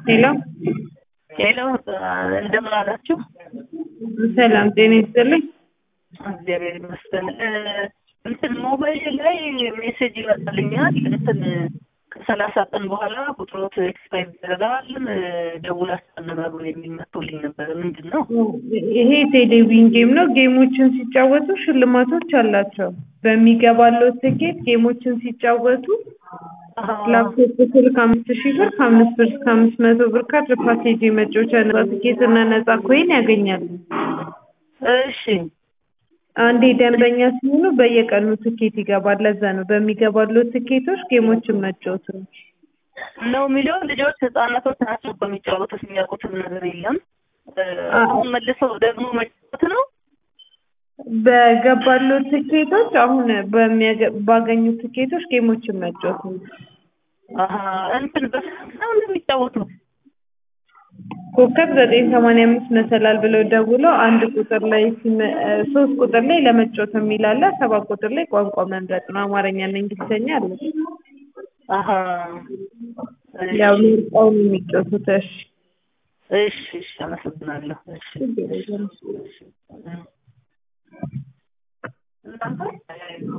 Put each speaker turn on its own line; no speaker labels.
ሄሎ
ሄሎ እንደምን አላችሁ?
ሰላም ጤና ይስጥልኝ።
እግዚአብሔር ይመስገን። እንትን ሞባይል ላይ ሜሴጅ ይመጣልኛል። እንትን ከ30 ቀን በኋላ ቁጥሮት ኤክስፓይር ይደረጋል፣ ደውላችሁ አነጋግሩ የሚል መጥቶልኝ ነበር። ምንድን ነው
ይሄ ቴሌቪዥን ጌም ነው። ጌሞችን ሲጫወቱ ሽልማቶች አላቸው። በሚገባለው ትኬት ጌሞችን ሲጫወቱ ላፕቶፕ ስልክ 5000 ብር፣ ከ5 ብር እስከ 500 ብር ካርድ ፓኬጅ መጫወቻ ነፃ ትኬት እና ነፃ ኮይን ያገኛሉ።
እሺ
አንዴ ደንበኛ ሲሆኑ በየቀኑ ትኬት ይገባል። ለዛ ነው በሚገባለው ትኬቶች ጌሞችን መጫወት
ነው የሚለው። ልጆች ህፃናቶች ናቸው በሚጫወቱት፣ የሚያውቁትም ነገር የለም። አሁን መልሰው ደግሞ መጫወት ነው።
በገባለው ትኬቶች አሁን ባገኙት ትኬቶች ጌሞችን መጫወት ነው።
እንትን በስንት ነው የሚጫወቱት?
ኮከብ 985 መሰላል ብለው ደውለው አንድ ቁጥር ላይ 3 ቁጥር ላይ ለመጫወት የሚል አለ። 7 ቁጥር ላይ ቋንቋ መምረጥ ነው። አማርኛ እና እንግሊዝኛ አለ። ያው ምርጫው ነው የሚጫወቱት።
እሺ አመሰግናለሁ። እሺ